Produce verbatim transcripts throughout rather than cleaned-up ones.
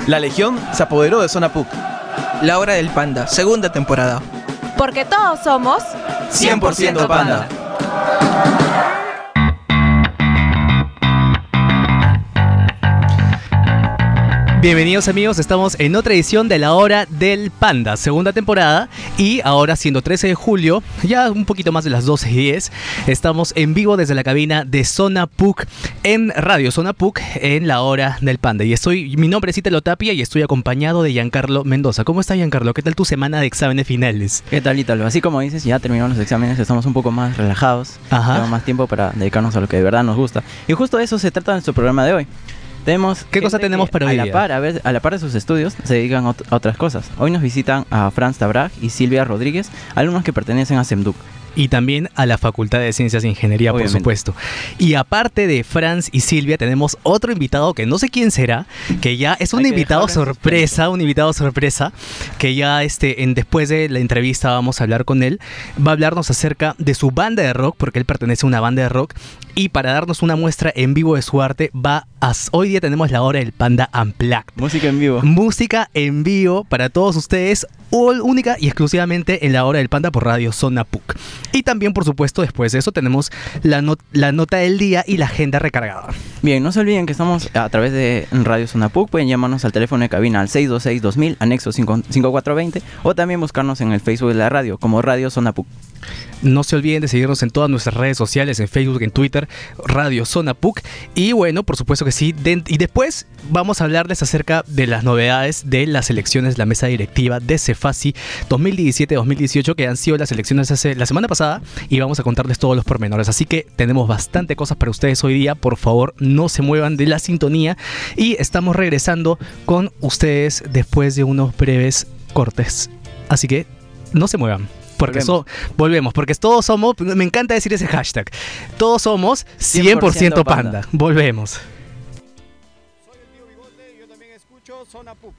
La Legión se apoderó de Zona Puc. La Hora del Panda, segunda temporada. Porque todos somos cien por ciento Panda. Bienvenidos amigos, estamos en otra edición de La Hora del Panda, segunda temporada, y ahora siendo trece de julio, ya un poquito más de las doce y diez, estamos en vivo desde la cabina de Zona Puc en Radio Zona Puc en La Hora del Panda. Y estoy, mi nombre es Italo Tapia y estoy acompañado de Giancarlo Mendoza. ¿Cómo está Giancarlo? ¿Qué tal tu semana de exámenes finales? ¿Qué tal, Italo? Así como dices, ya terminaron los exámenes, estamos un poco más relajados, Ajá. tenemos más tiempo para dedicarnos a lo que de verdad nos gusta. Y justo de eso se trata nuestro programa de hoy. Tenemos ¿Qué cosa tenemos para hoy a la día? par, a, ver, a la par de sus estudios se dedican ot- a otras cosas. Hoy nos visitan a Franz Tabraj y Silvia Rodríguez, alumnos que pertenecen a SEMDUC. Y también a la Facultad de Ciencias e Ingeniería, Obviamente. por supuesto. Y aparte de Franz y Silvia, tenemos otro invitado que no sé quién será, que ya es un Hay que invitado dejarlo en sorpresa, suspenso. un invitado sorpresa, que ya este, en, después de la entrevista vamos a hablar con él. Va a hablarnos acerca de su banda de rock, porque él pertenece a una banda de rock. Y para darnos una muestra en vivo de su arte, va a... Hoy día tenemos la Hora del Panda Unplugged. Música en vivo. Música en vivo para todos ustedes, única y exclusivamente en La Hora del Panda por Radio Zona Puc. Y también, por supuesto, después de eso tenemos la, not- la nota del día y la agenda recargada. Bien, no se olviden que estamos a través de Radio Zona Puc. Pueden llamarnos al teléfono de cabina al seis dos seis dos mil, anexo cinco cuatro dos cero, o también buscarnos en el Facebook de la radio como Radio Zona Puc. No se olviden de seguirnos en todas nuestras redes sociales, en Facebook, en Twitter, Radio Zona Puc. Y bueno, por supuesto que sí. De- y después vamos a hablarles acerca de las novedades de las elecciones de la mesa directiva de Cefasi dos mil diecisiete dos mil dieciocho, que han sido las elecciones hace la semana pasada, y vamos a contarles todos los pormenores. Así que tenemos bastante cosas para ustedes hoy día. Por favor, no se muevan de la sintonía. Y estamos regresando con ustedes después de unos breves cortes. Así que no se muevan. Porque Volvemos. so, volvemos, porque todos somos, me encanta decir ese hashtag, todos somos cien por ciento panda. panda. Volvemos. Soy el tío Bigote y yo también escucho Zona Puc.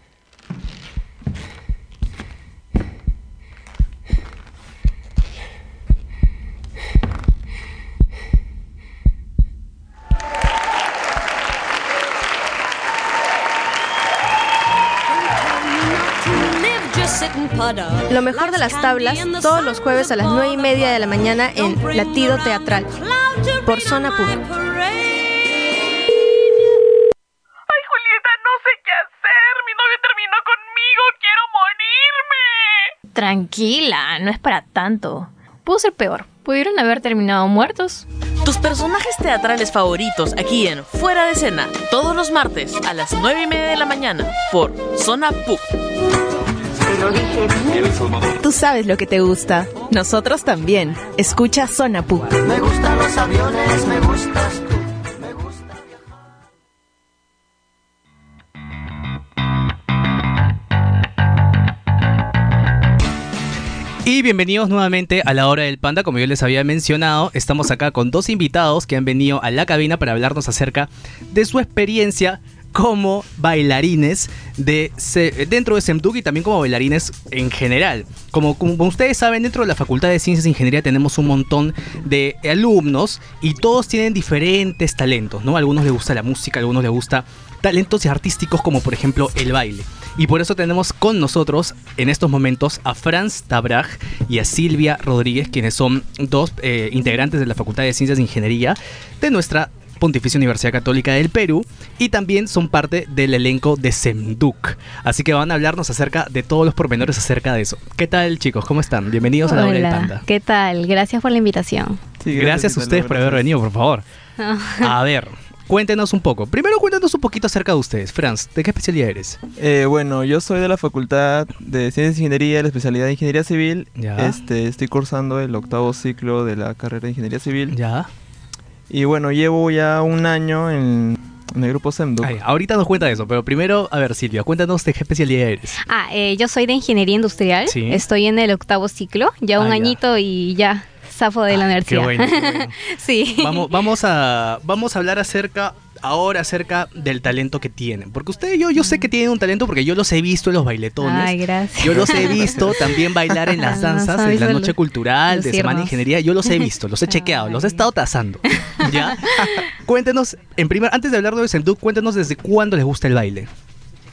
lo mejor de las tablas todos los jueves a las nueve y media de la mañana en Latido Teatral por Zona Puc. Ay, Julieta, no sé qué hacer. Mi novio terminó conmigo. Quiero morirme. Tranquila, no es para tanto. Pudo ser peor. Pudieron haber terminado muertos. Tus personajes teatrales favoritos aquí en Fuera de Escena, todos los martes a las nueve y media de la mañana por Zona Puc. Tú sabes lo que te gusta. Nosotros también. Escucha Zona Puc. Me gustan los aviones, me gustas tú. Me gusta viajar. Y bienvenidos nuevamente a La Hora del Panda. Como yo les había mencionado, estamos acá con dos invitados que han venido a la cabina para hablarnos acerca de su experiencia como bailarines de se, dentro de SEMDUC y también como bailarines en general. Como, como ustedes saben, dentro de la Facultad de Ciencias e Ingeniería tenemos un montón de alumnos y todos tienen diferentes talentos, ¿no? A algunos les gusta la música, a algunos les gusta talentos artísticos como por ejemplo el baile. Y por eso tenemos con nosotros en estos momentos a Franz Tabraj y a Silvia Rodríguez, quienes son dos eh, integrantes de la Facultad de Ciencias e Ingeniería de nuestra Pontificia Universidad Católica del Perú, y también son parte del elenco de SEMDUC. Así que van a hablarnos acerca de todos los pormenores acerca de eso. ¿Qué tal, chicos? ¿Cómo están? Bienvenidos a La Hora del Panda. ¿Qué tal? Gracias por la invitación. Sí, Gracias a ustedes por haber venido, por favor. A ver, cuéntenos un poco. Primero cuéntanos un poquito acerca de ustedes. Franz, ¿de qué especialidad eres? Eh, bueno, yo soy de la Facultad de Ciencias e Ingeniería, la especialidad de Ingeniería Civil. Ya. Este, estoy cursando el octavo ciclo de la carrera de Ingeniería Civil. Ya. Y bueno, llevo ya un año en, en el grupo SEMDUC. Ay, ahorita nos cuenta eso, pero primero, a ver, Silvia, cuéntanos de qué especialidad eres. Ah, eh, yo soy de Ingeniería Industrial. Sí. Estoy en el octavo ciclo. Ya un Ah, ya. añito y ya zafo de la Ah, universidad. Qué bueno, qué bueno. Sí. Vamos, vamos, a, vamos a hablar acerca ahora acerca del talento que tienen. Porque ustedes, yo, yo sé que tienen un talento porque yo los he visto en los bailetones. Ay, gracias. Yo los he visto también bailar en las No danzas sabes de la lo- noche cultural, los de Semana de siervos. Ingeniería. Yo los he visto, los he chequeado, los he estado tasando. ¿Ya? Cuéntenos, en primer, antes de hablar de SEMDUC, cuéntenos desde cuándo les gusta el baile.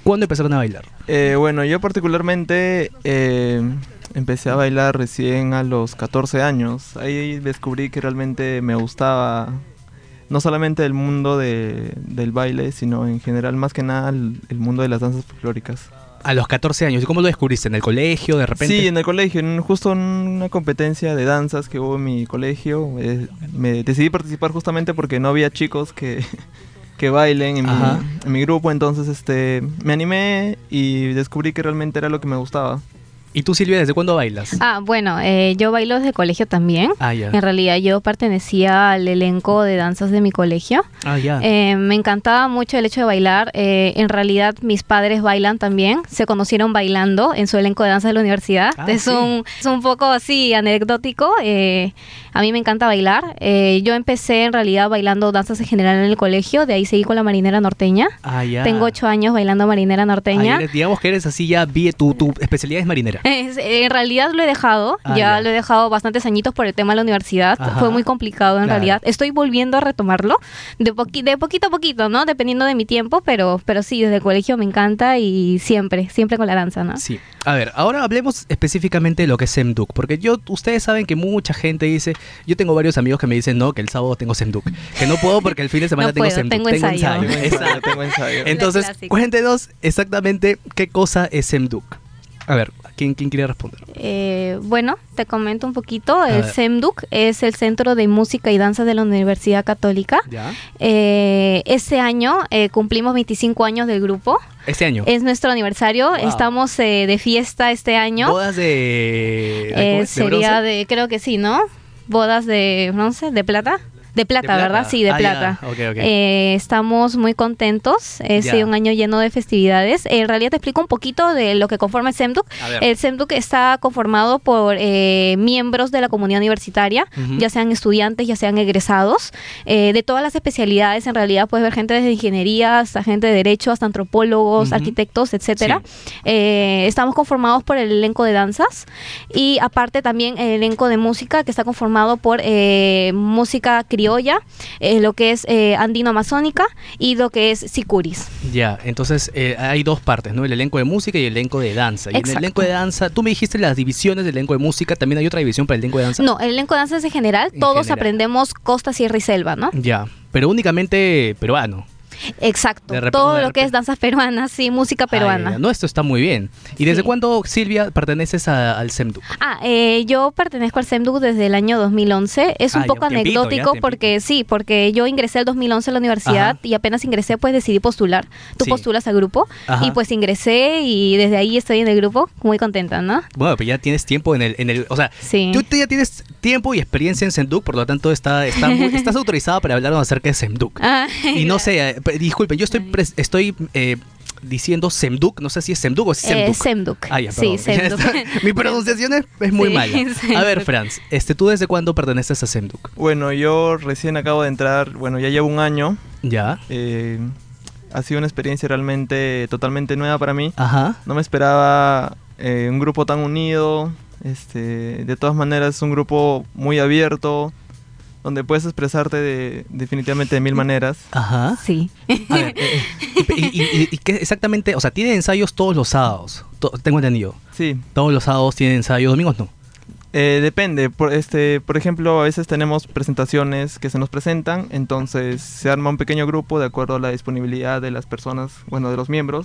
¿Cuándo empezaron a bailar? Eh, bueno, yo particularmente eh, empecé a bailar recién a los catorce años. Ahí descubrí que realmente me gustaba no solamente el mundo de, del baile, sino en general, más que nada, el, el mundo de las danzas folclóricas. A los catorce años, ¿y cómo lo descubriste? ¿En el colegio, de repente? Sí, en el colegio, en, justo en una competencia de danzas que hubo en mi colegio. Eh, me decidí participar justamente porque no había chicos que, que bailen en mi, en mi grupo, entonces este me animé y descubrí que realmente era lo que me gustaba. ¿Y tú, Silvia, desde cuándo bailas? Ah, bueno, eh, yo bailo desde colegio también. Ah, ya. En realidad yo pertenecía al elenco de danzas de mi colegio. Ah, ya. Eh, me encantaba mucho el hecho de bailar. Eh, en realidad mis padres bailan también. Se conocieron bailando en su elenco de danza de la universidad. Ah, es, sí. un, es un poco así anecdótico. Eh, a mí me encanta bailar. Eh, yo empecé en realidad bailando danzas en general en el colegio. De ahí seguí con la marinera norteña. Ah, ya. Tengo ocho años bailando marinera norteña. Ah, eres- digamos que eres así ya, vi- tu, tu especialidad es marinera. Es- en realidad lo he dejado, Ah, ya, ya. lo he dejado bastantes añitos por el tema de la universidad. Ajá. Fue muy complicado en Claro. realidad. Estoy volviendo a retomarlo de, poqui- de poquito a poquito, ¿no? Dependiendo de mi tiempo, pero, pero sí, desde el colegio me encanta y siempre, siempre con la danza, ¿no? Sí. A ver, ahora hablemos específicamente de lo que es Semduk, porque yo, ustedes saben que mucha gente dice, yo tengo varios amigos que me dicen, no, que el sábado tengo Semduk, que no puedo porque el fin de semana No tengo puedo, Semduk, tengo ensayo. Exacto. Tengo ensayo. Entonces, clásico. cuéntenos exactamente qué cosa es Semduk. A ver, ¿quién, quién quiere responder? Eh, bueno, te comento un poquito. El ver. SEMDUC es el Centro de Música y Danza de la Universidad Católica. ¿Ya? Eh, este año eh, cumplimos veinticinco años del grupo. Este año. Es nuestro aniversario. Wow. Estamos eh, de fiesta este año. ¿Bodas de... Eh, ¿cómo es? ¿De sería bronce? de, creo que sí, ¿no? Bodas de bronce, de plata. De plata, plata? ¿verdad? Sí, de Ah, ya. plata. Ok, ok. Eh, estamos muy contentos. Es Ya. un año lleno de festividades. En realidad te explico un poquito de lo que conforma el SEMDUC. A ver. El SEMDUC está conformado por eh, miembros de la comunidad universitaria, Ujú. ya sean estudiantes, ya sean egresados, eh, de todas las especialidades. En realidad puedes ver gente desde ingeniería hasta gente de derecho, hasta antropólogos, Ujú. arquitectos, etcétera. Eh, estamos conformados por el elenco de danzas y aparte también el elenco de música que está conformado por eh, música criolla, eh, lo que es eh, andino-amazónica y lo que es sicuris. Ya, entonces eh, hay dos partes, ¿no? El elenco de música y el elenco de danza. Y en el Exacto. elenco de danza, tú me dijiste las divisiones del elenco de música, ¿también hay otra división para el elenco de danza? No, el elenco de danzas en general, En todos general. aprendemos costa, sierra y selva, ¿no? Ya, pero únicamente peruano. Exacto, De repente- todo de lo que es danzas peruanas, sí, música peruana. Ah, ya, no, esto está muy bien. ¿Y desde Sí. cuándo, Silvia, perteneces a- al SEMDUC? Ah, eh, yo pertenezco al SEMDUC desde el año dos mil once. Es un Ah, ya, poco un tiempito, ya, anecdótico tiempito. porque sí, porque yo ingresé el dos mil once a la universidad Ajá. y apenas ingresé pues decidí postular. Tú Sí. postulas al grupo Ajá. y pues ingresé y desde ahí estoy en el grupo muy contenta, ¿no? Bueno, pero ya tienes tiempo en el... En el o sea, Sí. tú, tú ya tienes tiempo y experiencia en SEMDUC, por lo tanto está, está muy- estás autorizada para hablarnos acerca de SEMDUC. Ah, Y no sé, eh, pe- disculpen, yo estoy, pres- estoy eh, diciendo SEMDUC, no sé si es SEMDUC o es eh, SEMDUC. SEMDUC. Ah, ya, Sí, perdón. Ya SEMDUC. está. Mi pronunciación es, es muy Sí, mala. A SEMDUC. ver, Franz, este, ¿tú desde cuándo perteneces a SEMDUC? Bueno, yo recién acabo de entrar, bueno, ya llevo un año. Ya. Eh, ha sido una experiencia realmente totalmente nueva para mí. Ajá. No me esperaba eh, un grupo tan unido. Este, de todas maneras es un grupo muy abierto, donde puedes expresarte de, definitivamente de mil maneras. Ajá. Sí. A ver, eh, y, y- y- y qué exactamente, o sea, tiene ensayos todos los sábados, to- tengo entendido. Sí, Todos los sábados tienen ensayo, domingos no. eh, depende. Por, este, por ejemplo, a veces tenemos presentaciones que se nos presentan, entonces se arma un pequeño grupo de acuerdo a la disponibilidad de las personas, bueno, de los miembros.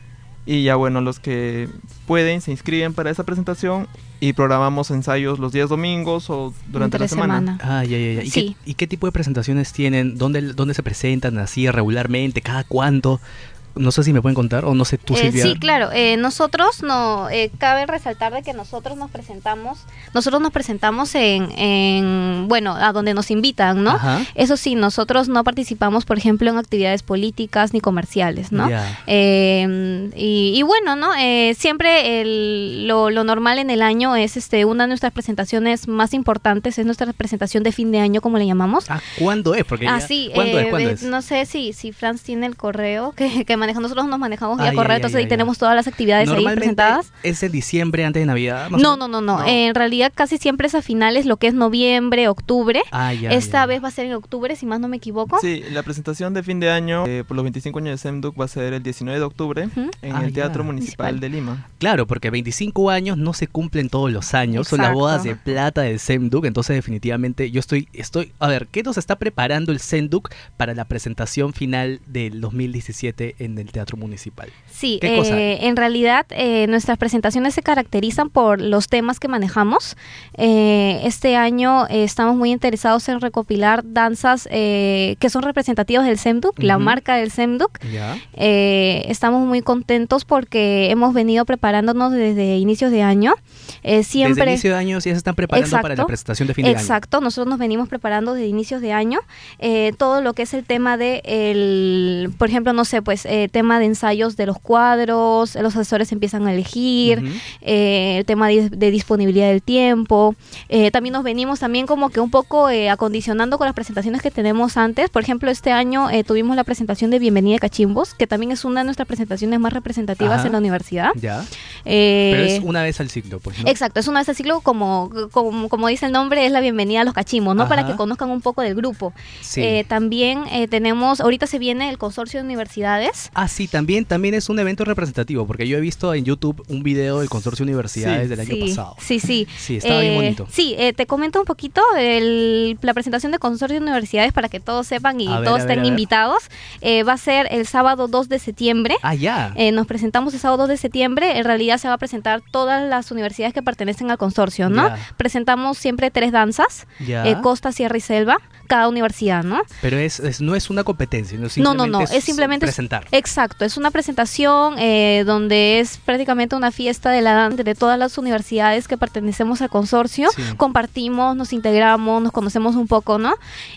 Y ya bueno, los que pueden se inscriben para esa presentación y programamos ensayos los días domingos o durante la Entre semana. Ah, ya, ya, ya. ¿Y, Sí. qué, ¿Y qué tipo de presentaciones tienen? ¿Dónde, dónde se presentan así regularmente? ¿Cada cuánto? No sé si me pueden contar, o no sé tú, Eh, Silvia. sí, claro. Eh, nosotros no eh, cabe resaltar de que nosotros nos presentamos, nosotros nos presentamos en, en bueno, a donde nos invitan, ¿no? Ajá. Eso sí, nosotros no participamos, por ejemplo, en actividades políticas ni comerciales, ¿no? Ya. Eh, y, y bueno, ¿no? Eh, siempre el- lo, lo normal en el año es este una de nuestras presentaciones más importantes, es nuestra presentación de fin de año, como le llamamos. Ah, ¿cuándo es? Porque Ah, ya- sí, ¿Cuándo eh, es? ¿Cuándo eh, es? no sé si, si Franz tiene el correo que, que maneja, nosotros nos manejamos vía Ay, correo, ay, entonces ay, ahí ay, tenemos todas las actividades ahí Normalmente presentadas. es en diciembre, antes de Navidad. más o No, menos. no, no, no, en realidad casi siempre es a finales, lo que es noviembre, octubre. Ah, ya, Esta ya. vez va a ser en octubre, si más no me equivoco. Sí, la presentación de fin de año eh, por los veinticinco años de SEMDUC va a ser el diecinueve de octubre Ujú. en Ah, el Teatro ya. Municipal de Lima. Claro, porque veinticinco años no se cumplen todos los años, son las Exacto. bodas de plata del SEMDUC, entonces definitivamente yo estoy, estoy, a ver, ¿qué nos está preparando el SEMDUC para la presentación final del dos mil diecisiete en el Teatro Municipal? Sí, ¿Qué cosa hay? eh, en realidad eh, nuestras presentaciones se caracterizan por los temas que manejamos. Eh, este año eh, estamos muy interesados en recopilar danzas eh, que son representativas del SEMDUC, la Ujú. marca del SEMDUC. Ya. Eh, estamos muy contentos porque hemos venido preparándonos desde inicios de año. Eh, siempre Desde el inicio de año ya se están preparando para la Exacto. presentación de fin de año. Exacto, nosotros nos venimos preparando desde inicios de año. Eh, todo lo que es el tema de, el, por ejemplo, no sé, pues eh, tema de ensayos de los cuadros, los asesores empiezan a elegir, Ujú. eh, el tema de, de disponibilidad del tiempo. Eh, también nos venimos también como que un poco eh, acondicionando con las presentaciones que tenemos antes. Por ejemplo, este año eh, tuvimos la presentación de Bienvenida de Cachimbos, que también es una de nuestras presentaciones más representativas Ajá. en la universidad. Ya. Eh, Pero es una vez al ciclo, pues, ¿no? Exacto, es una vez al ciclo, como, como, como dice el nombre, es la bienvenida a los cachimbos, ¿no? Ajá. Para que conozcan un poco del grupo. Sí. Eh, también eh, tenemos, ahorita se viene el consorcio de universidades. Ah, sí, también, también es un evento representativo, porque yo he visto en YouTube un video del Consorcio de Universidades Sí. del año Sí, pasado. sí, sí. Sí, estaba bien Eh, bonito. Sí, eh, te comento un poquito el- la presentación de consorcio de universidades para que todos sepan y A ver, todos a ver, estén a ver. invitados. Eh, va a ser el sábado dos de septiembre. Ah, ya. Eh, nos presentamos el sábado dos de septiembre. En realidad se va a presentar todas las universidades que pertenecen al consorcio, ¿no? Ya. Presentamos siempre tres danzas, Ya. eh, Costa, Sierra y Selva, cada universidad, ¿no? Pero es, es- no es una competencia, no, No, no, no, es simplemente presentar. Exacto, es una presentación eh, donde es prácticamente una fiesta de la danza de todas las universidades que pertenecemos al consorcio. Sí. Compartimos, nos integramos, nos conocemos un poco, ¿no?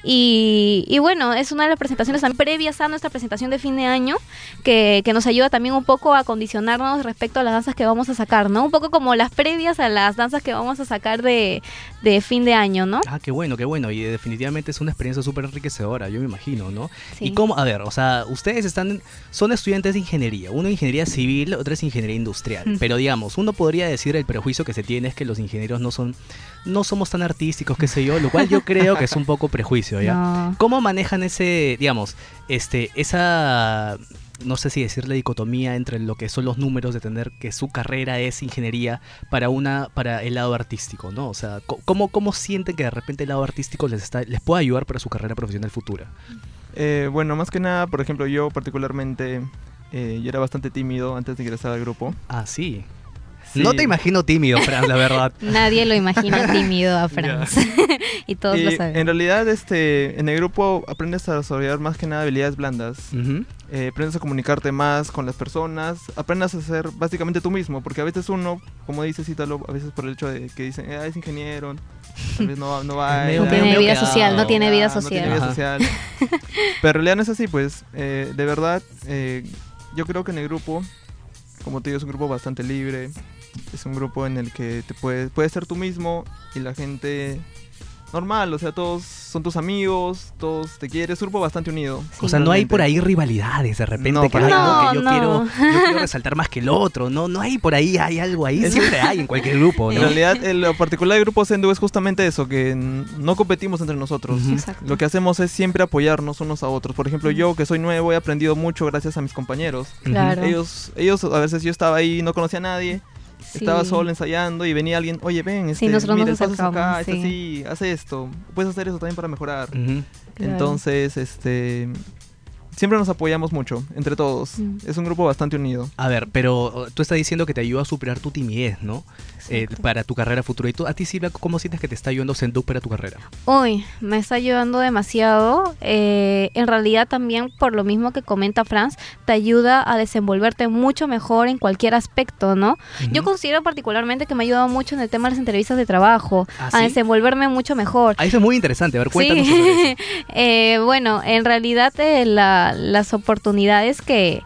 Y, y bueno, es una de las presentaciones también previas a nuestra presentación de fin de año que, que nos ayuda también un poco a condicionarnos respecto a las danzas que vamos a sacar, ¿no? Un poco como las previas a las danzas que vamos a sacar de, de fin de año, ¿no? Ah, qué bueno, qué bueno. Y definitivamente es una experiencia súper enriquecedora, yo me imagino, ¿no? Sí. Y cómo, a ver, o sea, ustedes están, son estudiantes de ingeniería, uno ingeniería civil, otro es ingeniería industrial. Mm. Pero digamos, uno podría decir el prejuicio que se tiene es que los ingenieros no son, no somos tan artísticos, qué sé yo, lo cual yo creo que es un poco prejuicio, ¿ya? No. ¿Cómo manejan ese, digamos, este, esa, no sé si decir la dicotomía entre lo que son los números de tener que su carrera es ingeniería para una, para el lado artístico, ¿no? O sea, co- ¿cómo, cómo sienten que de repente el lado artístico les está, les puede ayudar para su carrera profesional futura? Eh, bueno, más que nada, por ejemplo, yo particularmente, eh, yo era bastante tímido antes de ingresar al grupo. Ah, sí. Sí. No te imagino tímido, Fran, la verdad. Nadie lo imagina tímido a Franz. y todos Y lo saben. en realidad, este, en el grupo aprendes a desarrollar más que nada habilidades blandas. Ujú. Eh, aprendes a comunicarte más con las personas, aprendes a ser básicamente tú mismo, porque a veces uno, como dices Ítalo, a veces por el hecho de que dicen, ah, es ingeniero, tal vez no, no va medio- No tiene medio vida quedado. social, no tiene vida No tiene social. vida Ajá. social. Pero en realidad no es así, pues, eh, de verdad, eh, yo creo que en el grupo, como te digo, es un grupo bastante libre, es un grupo en el que te puedes, puedes ser tú mismo y la gente normal, o sea, todos son tus amigos, todos te quieren, es un grupo bastante unido. O sea, no hay realmente. por ahí rivalidades de repente No, que, para "Ay, nada. no, que yo, No, quiero, no. yo quiero resaltar más que el otro. No, no hay por ahí, hay algo ahí. Es- Siempre hay en cualquier grupo, En ¿no? realidad, en lo particular del grupo Sendu es justamente eso, que n- no competimos entre nosotros. Ujú. Exacto. Lo que hacemos es siempre apoyarnos unos a otros. Por ejemplo, yo que soy nuevo he aprendido mucho gracias a mis compañeros. Claro. Ellos, ellos a veces yo estaba ahí, no conocía a nadie, Sí. estaba solo ensayando y venía alguien, oye ven, este, nosotros mira, nos el paso es acá, acercamos, es sí. así, haz esto, puedes hacer eso también para mejorar. Ujú. Claro. Entonces, este, siempre nos apoyamos mucho, entre todos. Mm. Es un grupo bastante unido. A ver, pero uh, tú estás diciendo que te ayuda a superar tu timidez, ¿no? Eh, Exacto. para tu carrera futura. ¿Y tú, a ti, Silvia, cómo sientes que te está ayudando Sendu para tu carrera? Uy, me está ayudando demasiado. Eh, en realidad también, por lo mismo que comenta Franz, te ayuda a desenvolverte mucho mejor en cualquier aspecto, ¿no? Yo Ujú. considero particularmente que me ha ayudado mucho en el tema de las entrevistas de trabajo, ¿Ah, a sí? desenvolverme mucho mejor. Ah, eso es muy interesante. A ver, cuéntanos Sí. sobre eso. Eh, bueno, en realidad eh, la- las oportunidades que,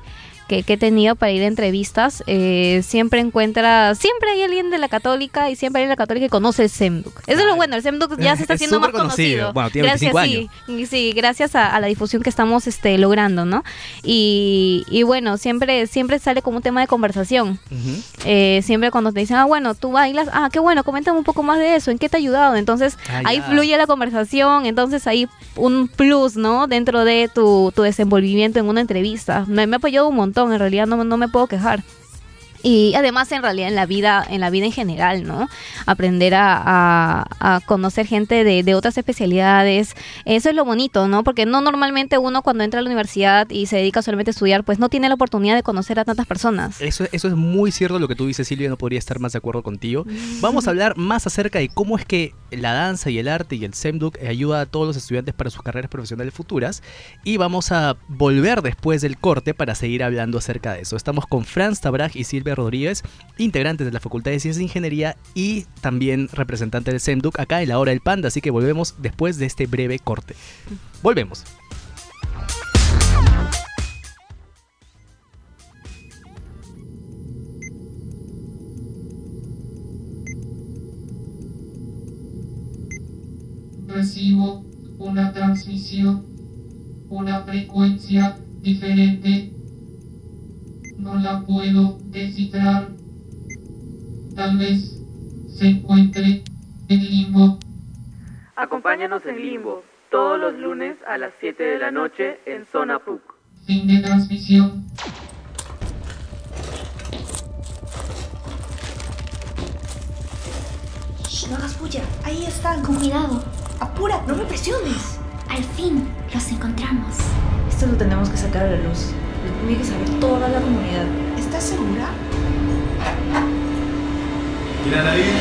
que, que he tenido para ir a entrevistas, eh, siempre encuentra, siempre hay alguien de la Católica y siempre hay alguien de la Católica que conoce el SEMDUC. Eso claro. es lo bueno, el SEMDUC ya se está es haciendo más conocido. conocido. Bueno, tiene gracias, veinticinco sí, años. Sí, gracias a, a la difusión que estamos este, logrando, ¿no? Y, y bueno, siempre, siempre sale como un tema de conversación. Uh-huh. eh, siempre cuando te dicen, ah, bueno, tú bailas, ah, qué bueno, coméntame un poco más de eso, ¿en qué te ha ayudado? Entonces, ah, ahí fluye la conversación, entonces ahí un plus, ¿no? Dentro de tu, tu desenvolvimiento en una entrevista. Me, me ha apoyado un montón, en realidad no, no me puedo quejar. Y además en realidad en la vida en la vida en general, ¿no? Aprender a, a, a conocer gente de, de otras especialidades, eso es lo bonito, ¿no? Porque no normalmente uno cuando entra a la universidad y se dedica solamente a estudiar, pues no tiene la oportunidad de conocer a tantas personas. Eso, eso es muy cierto lo que tú dices, Silvia, no podría estar más de acuerdo contigo. Vamos a hablar más acerca de cómo es que la danza y el arte y el SEMDUC ayuda a todos los estudiantes para sus carreras profesionales futuras, y vamos a volver después del corte para seguir hablando acerca de eso. Estamos con Franz Tabraj y Silvia Rodríguez, integrantes de la Facultad de Ciencias e Ingeniería y también representantes del SEMDUC acá en la Hora del Panda, así que volvemos después de este breve corte. Volvemos. Recibo una transmisión, una frecuencia diferente. No la puedo descifrar. Tal vez se encuentre en Limbo. Acompáñanos en Limbo todos los lunes a las siete de la noche en Zona P U C. Fin de transmisión. Shh, no hagas bulla. Ahí están, con cuidado. Apura, no me presiones. Al fin los encontramos. Esto lo tenemos que sacar a la luz. Lo tiene que saber toda la comunidad. ¿Estás segura? ¿Quién ahí?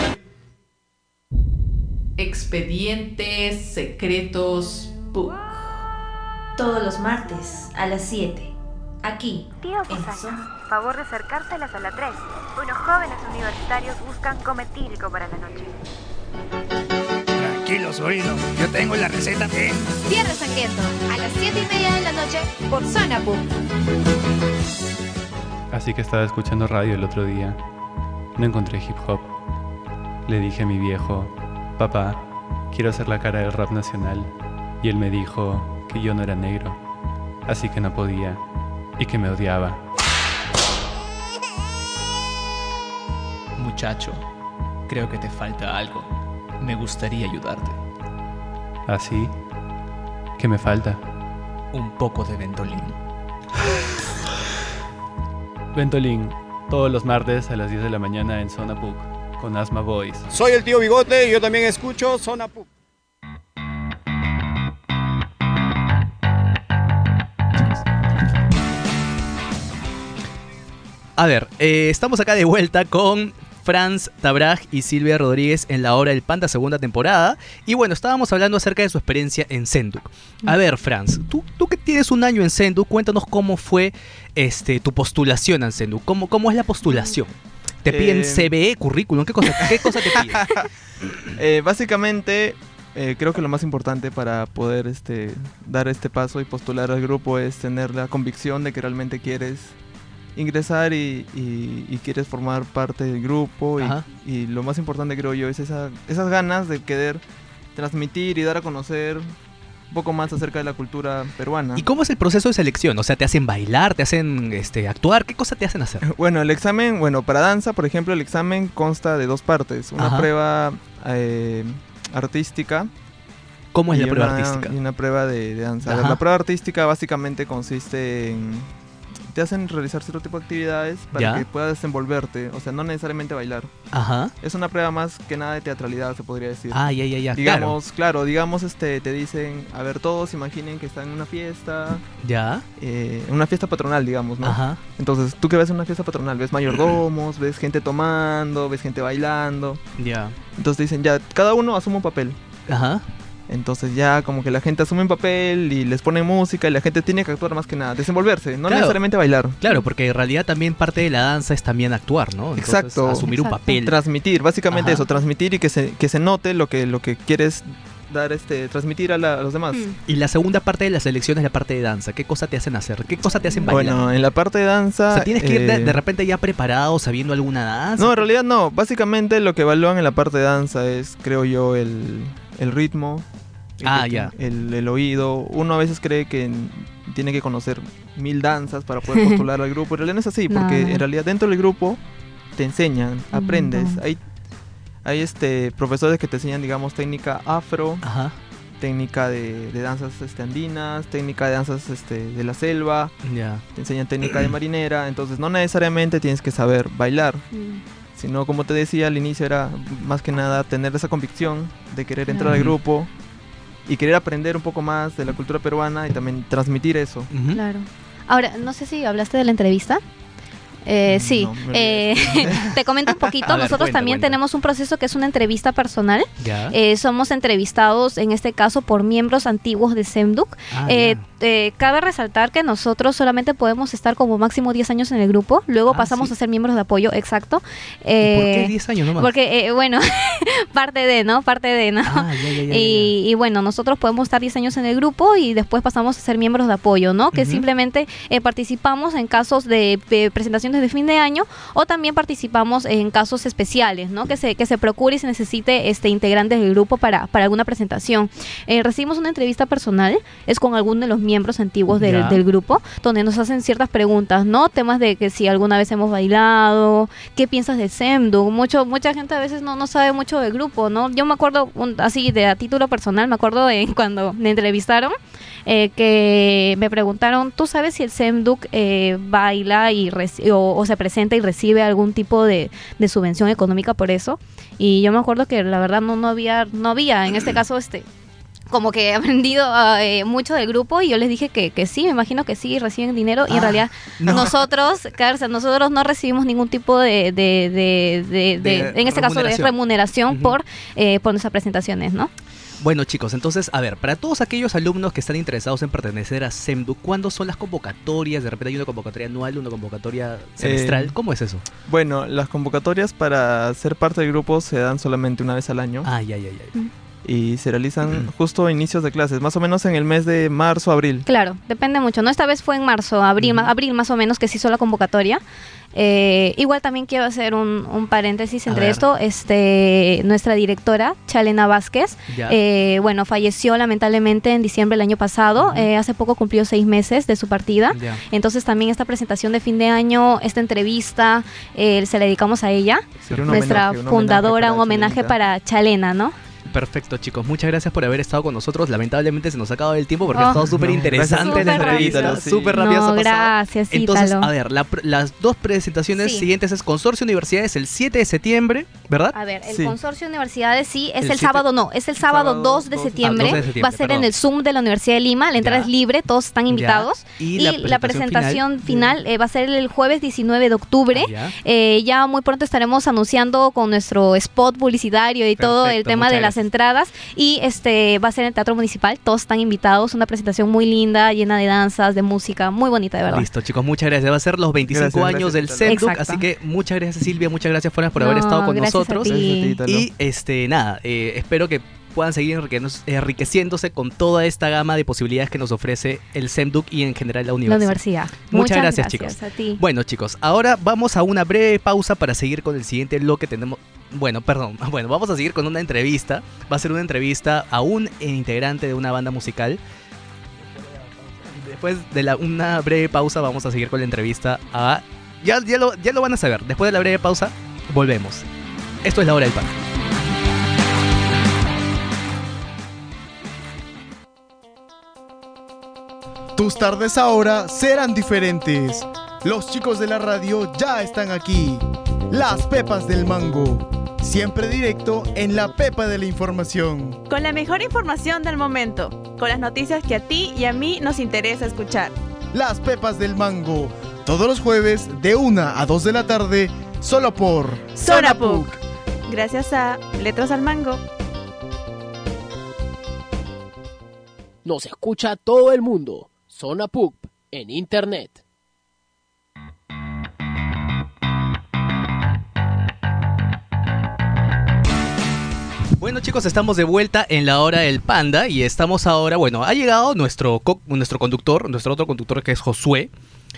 Expedientes Secretos P U C. Todos los martes a las siete. Aquí. Tío Cizaña, favor de acercarse a la sala tres. Unos jóvenes universitarios buscan cometilco para la noche. Tranquilo, sobrino. Yo tengo la receta bien. Viernes Sangriento, a las siete y media de la noche por Zona P U C. Así que estaba escuchando radio el otro día. No encontré hip hop. Le dije a mi viejo, papá, quiero hacer la cara del rap nacional. Y él me dijo que yo no era negro, así que no podía, y que me odiaba. Muchacho, creo que te falta algo. Me gustaría ayudarte. ¿Así? ¿Qué me falta? Un poco de Ventolin. Ventolin, todos los martes a las diez de la mañana en Zona P U C, con Asma Boys. Soy el tío Bigote y yo también escucho Zona P U C. A ver, eh, estamos acá de vuelta con Franz Tabraj y Silvia Rodríguez en La Hora del Panda, segunda temporada. Y bueno, estábamos hablando acerca de su experiencia en SEMDUC. A ver, Franz, tú, tú que tienes un año en SEMDUC, cuéntanos cómo fue este, tu postulación en SEMDUC. ¿Cómo, cómo es la postulación? ¿Te piden eh... C V E, currículum? ¿Qué cosa, qué cosa te piden? eh, básicamente, eh, creo que lo más importante para poder este, dar este paso y postular al grupo es tener la convicción de que realmente quieres ingresar y, y, y quieres formar parte del grupo y, y lo más importante, creo yo, es esa, esas ganas de querer transmitir y dar a conocer un poco más acerca de la cultura peruana. ¿Y cómo es el proceso de selección? O sea, ¿te hacen bailar? ¿Te hacen este, actuar? ¿Qué cosa te hacen hacer? Bueno, el examen, bueno, para danza, por ejemplo, el examen consta de dos partes. Una Ajá. prueba eh, artística. ¿Cómo es la prueba una, artística? Y una prueba de, de danza. La prueba artística básicamente consiste en... te hacen realizar cierto tipo de actividades para ¿Ya? que puedas desenvolverte, o sea, no necesariamente bailar. Ajá. Es una prueba más que nada de teatralidad, se podría decir. Ah, ya, ya, ya. Digamos, claro, claro digamos, este, te dicen, a ver, todos imaginen que están en una fiesta. Ya. Eh, en una fiesta patronal, digamos, ¿no? Ajá. Entonces, tú que ves en una fiesta patronal, ves mayordomos, ves gente tomando, ves gente bailando. Ya. Entonces te dicen, ya, cada uno asume un papel. Ajá. Entonces ya como que la gente asume un papel y les pone música y la gente tiene que actuar más que nada, desenvolverse, no claro, necesariamente bailar. Claro, porque en realidad también parte de la danza es también actuar, ¿no? Entonces, Exacto. asumir Exacto. un papel. Transmitir, básicamente Ajá. eso, transmitir y que se, que se note lo que, lo que quieres dar este transmitir a, la, a los demás. Y la segunda parte de la selección es la parte de danza. ¿Qué cosa te hacen hacer? ¿Qué cosa te hacen bailar? Bueno, en la parte de danza... O sea, ¿tienes que ir de, eh, de repente ya preparado, sabiendo alguna danza? No, en realidad no. Básicamente lo que evalúan en la parte de danza es, creo yo, el, el ritmo. El, Ah, el, ya. El, el oído. Uno a veces cree que n- tiene que conocer mil danzas para poder postular al grupo. En realidad no es así, No, porque no. en realidad dentro del grupo te enseñan, aprendes. montón. Hay, hay este profesores que te enseñan, digamos, técnica afro, Ajá. técnica de, de danzas este, andinas, técnica de danzas este, de la selva, Ya. te enseñan técnica de marinera, entonces no necesariamente tienes que saber bailar, Mm. sino como te decía al inicio era más que nada tener esa convicción de querer entrar Claro. al grupo y querer aprender un poco más de la cultura peruana y también transmitir eso. Ujú. Claro. Ahora, no sé si hablaste de la entrevista. Eh, sí, No, me olvidé. eh, te comento un poquito. A ver, Nosotros cuenta, también cuenta. tenemos un proceso que es una entrevista personal. Ya. Eh, somos entrevistados, en este caso, por miembros antiguos de SEMDUC. Ah, Eh, ya. eh, cabe resaltar que nosotros solamente podemos estar como máximo diez años en el grupo. Luego Ah, pasamos ¿sí? a ser miembros de apoyo, exacto. ¿Y por qué Eh, diez años nomás? Porque, eh, bueno, parte de, ¿no? Parte de, ¿no? Ah, ya, ya, ya, ya, ya. Y, y bueno, nosotros podemos estar diez años en el grupo y después pasamos a ser miembros de apoyo, ¿no? Que Ujú. simplemente eh, participamos en casos de, de presentaciones de fin de año o también participamos en casos especiales, ¿no? Que se, que se procure y se necesite este, integrantes del grupo para, para alguna presentación. Eh, recibimos una entrevista personal, es con alguno de los miembros antiguos del, Ya. del grupo, donde nos hacen ciertas preguntas, ¿no? Temas de que si alguna vez hemos bailado, ¿qué piensas del SEMDUC? Mucho, mucha gente a veces no, no sabe mucho del grupo, ¿no? Yo me acuerdo, un- así de a título personal, me acuerdo de cuando me entrevistaron, eh, que me preguntaron, ¿tú sabes si el SEMDUC eh, baila y reci- o, o se presenta y recibe algún tipo de, de subvención económica por eso? Y yo me acuerdo que la verdad no, no había, no había, en este caso, este como que he aprendido ah, eh, mucho del grupo y yo les dije que, que sí, me imagino que sí, reciben dinero y en Ah, realidad no. nosotros, claro, o sea, nosotros no recibimos ningún tipo de, de, de, de- de- De en este caso, de remuneración. remuneración Ujú. por, eh, por nuestras presentaciones, ¿no? Bueno, chicos, entonces, a ver, para todos aquellos alumnos que están interesados en pertenecer a SEMDUC, ¿cuándo son las convocatorias? De repente hay una convocatoria anual, una convocatoria semestral. Eh, ¿Cómo es eso? Bueno, las convocatorias para ser parte del grupo se dan solamente una vez al año. Ah, ya, ya, ya. Y se realizan justo a inicios de clases, más o menos en el mes de marzo, abril. Claro, depende mucho, ¿no? Esta vez fue en marzo, abril, ma- abril más o menos que se hizo la convocatoria. Eh, igual también quiero hacer un, un paréntesis A entre ver. esto. Este, nuestra directora, Chalena Vázquez, Ya. eh, bueno, falleció lamentablemente en diciembre del año pasado. Eh, hace poco cumplió seis meses de su partida. Ya. Entonces también esta presentación de fin de año, esta entrevista, eh, se la dedicamos a ella, Sería un nuestra homenaje, un fundadora, homenaje para un homenaje Chalenita. para Chalena, ¿no? Perfecto, chicos. Muchas gracias por haber estado con nosotros. Lamentablemente se nos ha acabado el tiempo porque Oh. ha estado súper No, interesante gracias. la Súper entrevista. rápido, sí. Súper rápido se No, ha pasado. gracias, Entonces, Ítalo. a ver, la pr- las dos presentaciones Sí. siguientes es Consorcio Universidades el siete de septiembre, ¿verdad? A ver, el Sí. consorcio de universidades sí, es El el, siete sábado, no, es el sábado, sábado dos de dos de septiembre, Ah, dos de septiembre, va a ser perdón. en el Zoom de la Universidad de Lima, la entrada Ya. es libre, todos están Ya. invitados. Y Y, la la presentación presentación final, eh, va a ser el jueves diecinueve de octubre. Ah, ya. Eh, ya muy pronto estaremos anunciando con nuestro spot publicitario y todo el Perfecto, tema muchas de las gracias. entradas. Y este va a ser en el Teatro Municipal, todos están invitados, una presentación muy linda, llena de danzas, de música, muy bonita de verdad. Listo, chicos, muchas gracias. Va a ser los veinticinco Gracias, años gracias, del Ítalo. SEMDUC, Exacto. así que muchas gracias Silvia, muchas gracias Flores por haber No, estado con gracias a nosotros. ti. Gracias a ti, Ítalo. Y este nada, eh, espero que puedan seguir enriquenos- enriqueciéndose con toda esta gama de posibilidades que nos ofrece el SEMDUC y en general la La universidad. universidad. Muchas Muchas gracias, gracias, chicos. a ti. Bueno, chicos, ahora vamos a una breve pausa para seguir con el siguiente bloque. Tenemos, bueno, perdón, bueno, vamos a seguir con una entrevista. Va a ser una entrevista a un integrante de una banda musical. Después de la, una breve pausa vamos a seguir con la entrevista a... Ya, ya, lo, ya lo van a saber. Después de la breve pausa, volvemos. Esto es La Hora del Pan. Tus tardes ahora serán diferentes. Los chicos de la radio ya están aquí. Las Pepas del Mango. Siempre directo en la Pepa de la Información. Con la mejor información del momento, con las noticias que a ti y a mí nos interesa escuchar. Las Pepas del Mango. Todos los jueves de una a dos de la tarde, solo por Zona P U C. Gracias a Letras al Mango. Nos escucha todo el mundo. Zona P U C en internet. Bueno, chicos, estamos de vuelta en la hora del panda y estamos ahora, bueno, ha llegado nuestro co- nuestro conductor, nuestro otro conductor que es Josué.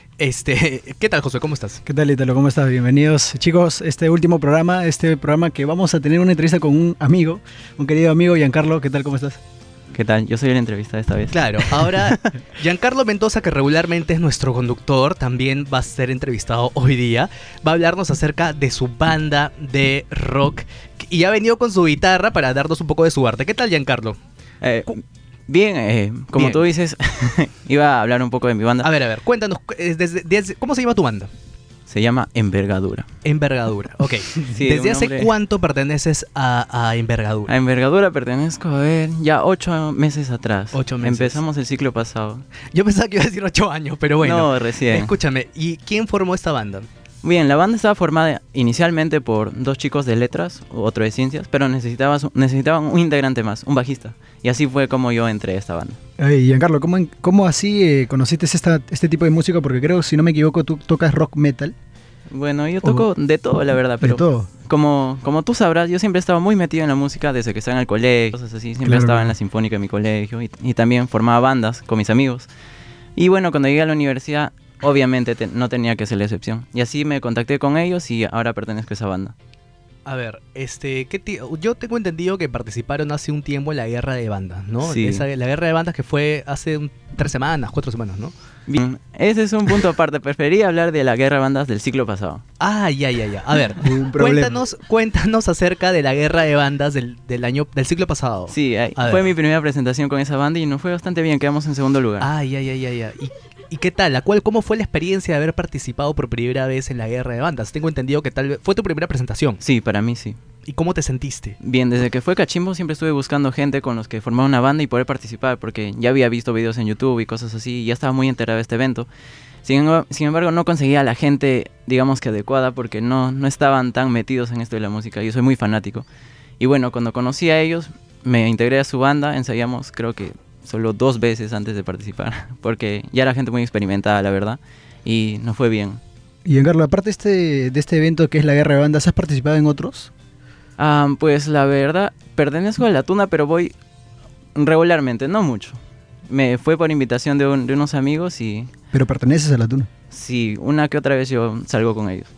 Este, ¿qué tal, Josué? ¿Cómo estás? ¿Qué tal, Italo? ¿Cómo estás? Bienvenidos, chicos, este último programa, este programa que vamos a tener una entrevista con un amigo, un querido amigo, Giancarlo. ¿Qué tal? ¿Cómo estás? ¿Qué tal? Yo soy el entrevista esta vez. Claro, ahora Giancarlo Mendoza, que regularmente es nuestro conductor, también va a ser entrevistado hoy día. Va a hablarnos acerca de su banda de rock y ha venido con su guitarra para darnos un poco de su arte. ¿Qué tal, Giancarlo? Eh, bien, eh, como Bien. tú dices, iba a hablar un poco de mi banda. A ver, a ver, cuéntanos, eh, desde, desde- ¿cómo se llama tu banda? Se llama Envergadura. Envergadura, ok. Sí, ¿Desde un hace nombre- cuánto perteneces a, a Envergadura? A Envergadura pertenezco, a ver, ya ocho meses atrás. Ocho meses. Empezamos el ciclo pasado. Yo pensaba que iba a decir ocho años, pero bueno. No, recién. Escúchame, ¿y quién formó esta banda? Bien, la banda estaba formada inicialmente por dos chicos de letras, otro de ciencias, pero necesitabas- necesitaban un integrante más, un bajista. Y así fue como yo entré a esta banda. Hey, Giancarlo, ¿cómo, cómo así eh, conociste esta, este tipo de música? Porque creo, si no me equivoco, tú tocas rock metal. Bueno, yo toco de todo, la verdad, pero De todo. Como, como tú sabrás, yo siempre he estado muy metido en la música desde que estaba en el colegio, cosas así. Siempre Claro, estaba claro. en la sinfónica de mi colegio y, y también formaba bandas con mis amigos. Y bueno, cuando llegué a la universidad, obviamente te- no tenía que ser la excepción. Y así me contacté con ellos y ahora pertenezco a esa banda. A ver, este, ¿qué ti- yo tengo entendido que participaron hace un tiempo en la guerra de bandas, ¿no? Sí. Esa- la guerra de bandas que fue hace un- tres semanas, cuatro semanas, ¿no? Bien, ese es un punto aparte. Prefería hablar de la guerra de bandas del ciclo pasado. Ah, ya, ya, ya. A ver, Un problema. cuéntanos, cuéntanos acerca de la guerra de bandas del, del año, del siglo pasado. Sí, ahí- A fue ver. mi primera presentación con esa banda y nos fue bastante bien. Quedamos en segundo lugar. Ah, ya, ya, ya, ya. ¿Y, y qué tal? ¿La cual, ¿Cómo fue la experiencia de haber participado por primera vez en la guerra de bandas? Tengo entendido que tal vez fue tu primera presentación. Sí, para mí sí. ¿Y cómo te sentiste? Bien, desde que fue Cachimbo siempre estuve buscando gente con los que formar una banda y poder participar, porque ya había visto videos en YouTube y cosas así, y ya estaba muy enterado de este evento. Sin, emba- sin embargo, no conseguía a la gente, digamos que adecuada, porque no, no estaban tan metidos en esto de la música. Yo soy muy fanático. Y bueno, cuando conocí a ellos, me integré a su banda, ensayamos creo que solo dos veces antes de participar, porque ya era gente muy experimentada, la verdad, y nos fue bien. Y Giancarlo, aparte este, de este evento que es la guerra de bandas, ¿has participado en otros? Ah, pues la verdad, pertenezco a la Tuna, pero voy regularmente, no mucho. Me fue por invitación de, un- de unos amigos y Pero perteneces a la Tuna. sí, una que otra vez yo salgo con ellos.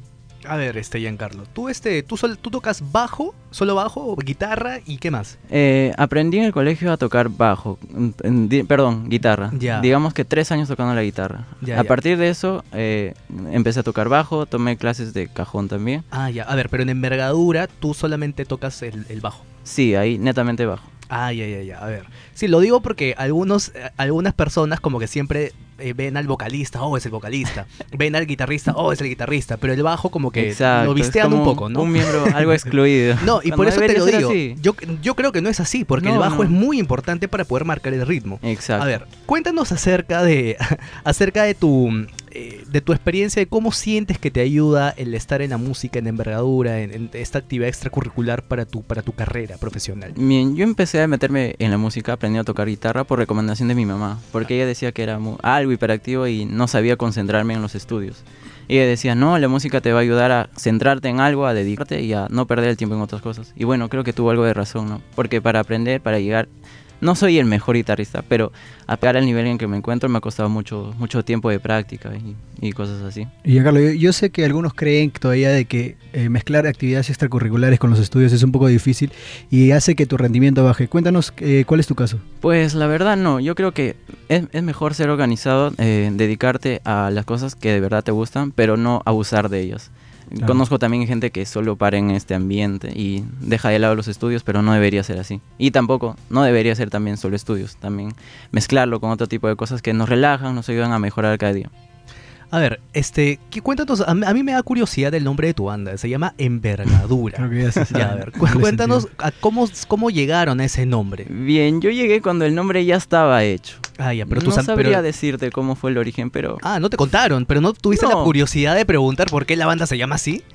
A ver, este Giancarlo, tú este, tú, sol- tú tocas bajo, solo bajo, guitarra y qué más. Eh, aprendí en el colegio a tocar bajo, en- en- di- perdón, guitarra. Ya. Digamos que tres años tocando la guitarra. Ya, a ya. partir de eso eh, empecé a tocar bajo, tomé clases de cajón también. Ah, ya. A ver, pero en envergadura tú solamente tocas el, el bajo. Sí, ahí netamente bajo. Ah, ya, ya, ya. A ver. Sí, lo digo porque algunos, eh, algunas personas como que siempre eh, ven al vocalista, oh, es el vocalista. Ven al guitarrista, oh, es el guitarrista. Pero el bajo como que Exacto, lo es vistean como un poco, ¿no? un miembro algo excluido. No, y Cuando por eso te debería lo ser digo. así. Yo, yo creo que no es así, porque el No, bajo no. es muy importante para poder marcar el ritmo. Exacto. A ver, cuéntanos acerca de acerca de tu eh, de tu experiencia, de cómo sientes que te ayuda el estar en la música, en envergadura, en, en esta actividad extracurricular para tu para tu carrera profesional. Bien, yo empecé a meterme en la música, aprendí a tocar guitarra por recomendación de mi mamá, porque ella decía que era mu- algo hiperactivo y no sabía concentrarme en los estudios. Y ella decía, no, la música te va a ayudar a centrarte en algo, a dedicarte y a no perder el tiempo en otras cosas. Y bueno, creo que tuvo algo de razón, ¿no? Porque para aprender, para llegar, no soy el mejor guitarrista, pero a pegar al nivel en que me encuentro me ha costado mucho, mucho tiempo de práctica y, y cosas así. Y Giancarlo, yo, yo sé que algunos creen todavía de que eh, mezclar actividades extracurriculares con los estudios es un poco difícil y hace que tu rendimiento baje. Cuéntanos eh, cuál es tu caso. Pues la verdad no, yo creo que es, es mejor ser organizado, eh, dedicarte a las cosas que de verdad te gustan, pero no abusar de ellas. Claro. Conozco también gente que solo para en este ambiente y deja de lado los estudios, pero no debería ser así. Y tampoco, no debería ser también solo estudios, también mezclarlo con otro tipo de cosas que nos relajan, nos ayudan a mejorar cada día. A ver, este, ¿qué, cuéntanos, a, mí- a mí me da curiosidad el nombre de tu banda, se llama Envergadura. Creo que ya se sabe. Ya, a ver, cu- Vale cuéntanos a cómo, cómo llegaron a ese nombre. Bien, yo llegué cuando el nombre ya estaba hecho. Ah, ya, pero tú no sab- sabría pero- decirte cómo fue el origen, pero Ah, no te contaron, pero no tuviste No. la curiosidad de preguntar por qué la banda se llama así.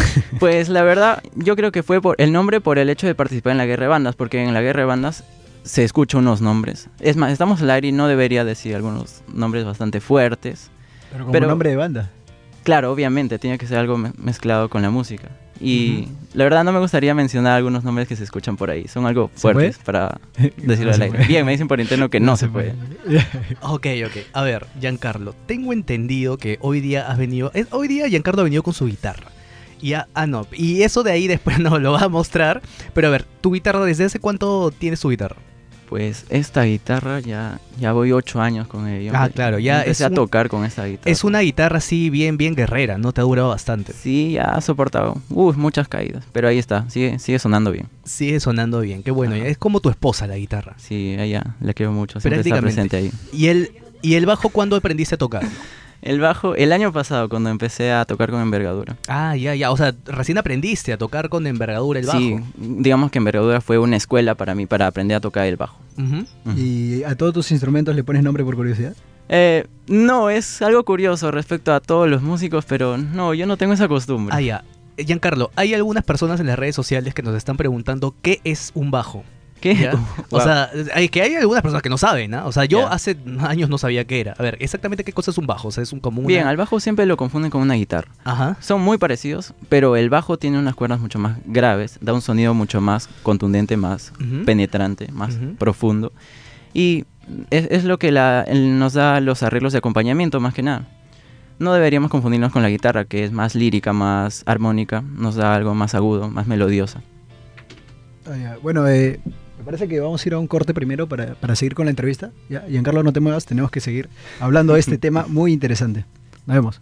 pues la verdad yo creo que fue por el nombre por el hecho de participar en la guerra de bandas, porque en la guerra de bandas se escuchan unos nombres. Es más, estamos al aire y no debería decir algunos nombres bastante fuertes. Pero como nombre de banda. Claro, obviamente, tiene que ser algo me- mezclado con la música. Y uh-huh. la verdad no me gustaría mencionar algunos nombres que se escuchan por ahí. Son algo fuertes para decirlo no al aire. Puede. Bien, me dicen por interno que no, no se, se puede. puede. Ok, ok. A ver, Giancarlo, tengo entendido que hoy día has venido... Es, hoy día Giancarlo ha venido con su guitarra. Y a, ah, no. Y eso de ahí después nos lo va a mostrar. Pero a ver, ¿tu guitarra desde hace cuánto tienes tu guitarra? Pues esta guitarra ya, ya voy ocho años con ella. Ah, claro, ya empecé es a tocar con esta guitarra. Es una guitarra así bien, bien guerrera, ¿no? Te ha durado bastante. Sí, ya ha soportado uh, muchas caídas, pero ahí está, sigue, sigue sonando bien. Sigue sonando bien, qué bueno. Es como tu esposa la guitarra. Sí, ella la quiero mucho, siempre está presente ahí. ¿Y el, y el bajo cuándo aprendiste a tocar? El bajo, el año pasado, cuando empecé a tocar con envergadura. Ah, ya, ya. O sea, recién aprendiste a tocar con envergadura el bajo. Sí, digamos que envergadura fue una escuela para mí, para aprender a tocar el bajo. Uh-huh. Uh-huh. ¿Y a todos tus instrumentos le pones nombre por curiosidad? Eh, no, es algo curioso respecto a todos los músicos, pero no, yo no tengo esa costumbre. Ah, ya. Giancarlo, hay algunas personas en las redes sociales que nos están preguntando qué es un bajo. ¿Qué? Wow. O sea, hay, que hay algunas personas que no saben, ¿no? O sea, yo yeah. hace años no sabía qué era. A ver, exactamente qué cosa es un bajo. O sea, es un común. Bien, al bajo siempre lo confunden con una guitarra. Ajá. Son muy parecidos, pero el bajo tiene unas cuerdas mucho más graves, da un sonido mucho más contundente, más uh-huh. penetrante, más uh-huh. profundo. Y es, es lo que la, el, nos da los arreglos de acompañamiento, más que nada. No deberíamos confundirnos con la guitarra, que es más lírica, más armónica, nos da algo más agudo, más melodiosa. Ah, yeah. Bueno, eh... me parece que vamos a ir a un corte primero para, para seguir con la entrevista. Ya, Giancarlo, no te muevas, tenemos que seguir hablando de este tema muy interesante. Nos vemos.